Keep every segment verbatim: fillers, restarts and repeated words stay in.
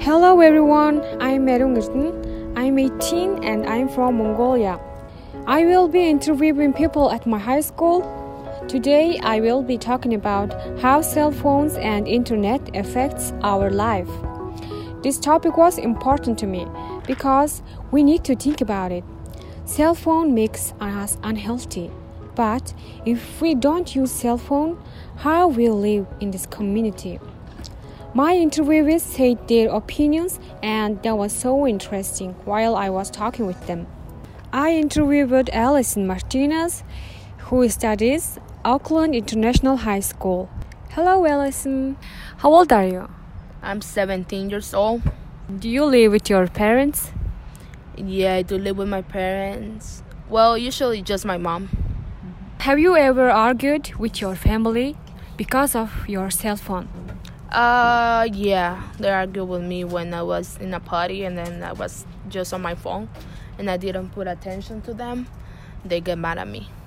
Hello everyone, I'm Merungirtin. I'm eighteen and I'm from Mongolia. I will be interviewing people at my high school. Today I will be talking about how cell phones and internet affects our life. This topic was important to me because we need to think about it. Cell phone makes us unhealthy, but if we don't use cell phone, how will we live in this community? My interviewers said their opinions and that was so interesting while I was talking with them. I interviewed Alison Martinez, who studies Auckland International High School. Hello Alison, how old are you? I'm seventeen years old. Do you live with your parents? Yeah, I do live with my parents. Well, usually just my mom. Have you ever argued with your family because of your cell phone? Uh, yeah, they argued with me when I was in a party and then I was just on my phone and I didn't put attention to them. They get mad at me.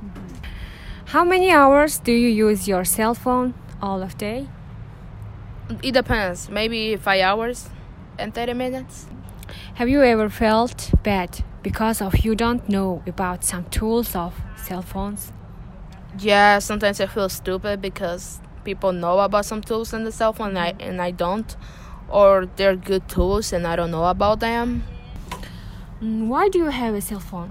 How many hours do you use your cell phone all of day? It depends. Maybe five hours and thirty minutes. Have you ever felt bad because of you don't know about some tools of cell phones? Yeah, sometimes I feel stupid because people know about some tools in the cell phone and I, and I don't. Or they're good tools and I don't know about them. Why do you have a cell phone?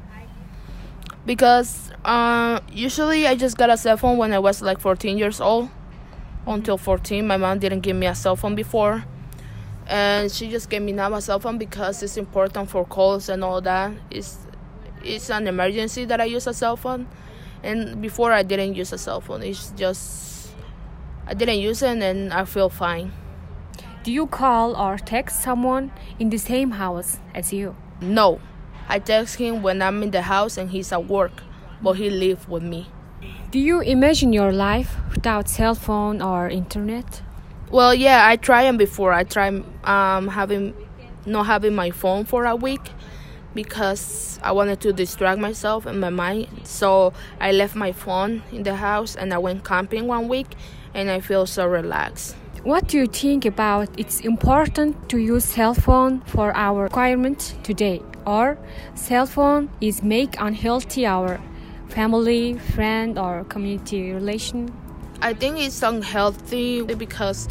Because uh, usually I just got a cell phone when I was like fourteen years old. Until fourteen, my mom didn't give me a cell phone before. And she just gave me now a cell phone because it's important for calls and all that. It's, it's an emergency that I use a cell phone. And before I didn't use a cell phone. It's just, I didn't use it and I feel fine. Do you call or text someone in the same house as you? No. I text him when I'm in the house and he's at work. But he lives with me. Do you imagine your life without cell phone or internet? Well, yeah, I tried them before. I tried um, having not having my phone for a week because I wanted to distract myself and my mind. So I left my phone in the house and I went camping one week and I feel so relaxed. What do you think about it's important to use cell phone for our requirement today? Or cell phone is make unhealthy our family, friend or community relation? I think it's unhealthy because,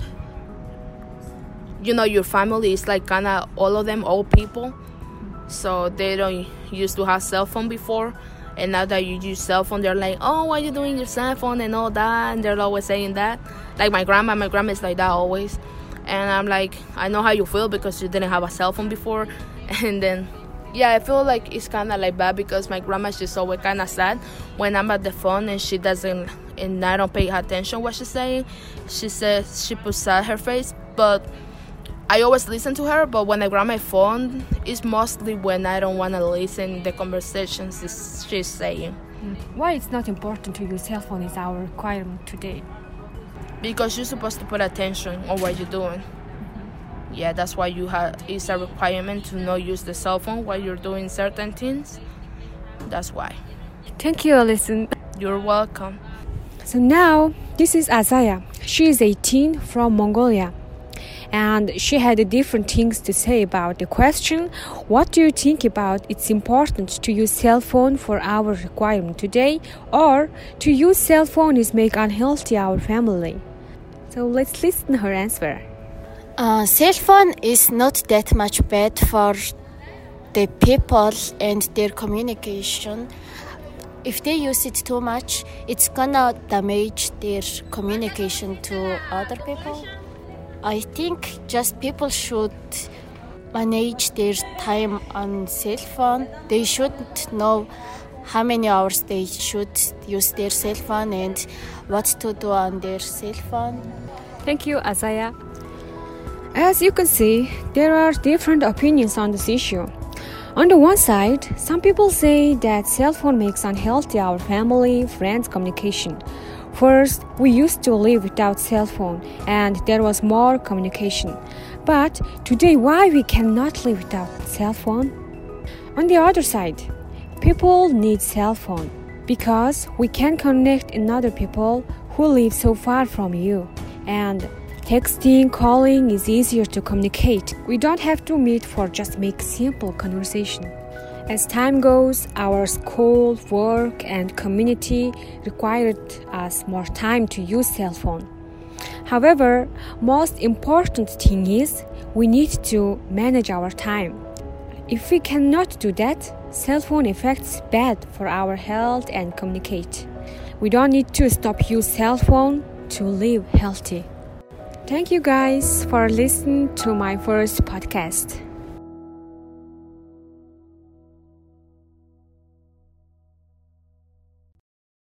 you know, your family is like kind of all of them old people. So they don't used to have cell phone before. And now that you use cell phone, they're like, oh, why are you doing your cell phone and all that? And they're always saying that. Like my grandma, my grandma is like that always. And I'm like, I know how you feel because you didn't have a cell phone before. And then, yeah, I feel like it's kind of like bad because my grandma's just always kind of sad when I'm at the phone and she doesn't, and I don't pay attention what she's saying. She says she puts sad her face, but I always listen to her. But when I grab my phone, it's mostly when I don't want to listen the conversations she's saying. Why it's not important to use cell phone is our requirement today? Because you're supposed to put attention on what you're doing. Yeah, that's why you have. It's a requirement to not use the cell phone while you're doing certain things. That's why. Thank you, Alison. You're welcome. So now, this is Azaya. She is eighteen from Mongolia. And she had different things to say about the question, what do you think about it's important to use cell phone for our requirement today or to use cell phone is make unhealthy our family? So let's listen to her answer. Uh, cell phone is not that much bad for the people and their communication. If they use it too much, it's gonna damage their communication to other people. I think just people should manage their time on cell phone. They should know how many hours they should use their cell phone and what to do on their cell phone. Thank you, Azaya. As you can see, there are different opinions on this issue. On the one side, some people say that cell phone makes unhealthy our family, friends communication. First, we used to live without cell phone and there was more communication. But today, why we cannot live without cell phone? On the other side, people need cell phone because we can connect another people who live so far from you. And Texting, calling is easier to communicate. We don't have to meet for just make simple conversation. As time goes, our school, work, and community required us more time to use cell phone. However, most important thing is we need to manage our time. If we cannot do that, cell phone affects bad for our health and communicate. We don't need to stop use cell phone to live healthy. Thank you guys for listening to my first podcast.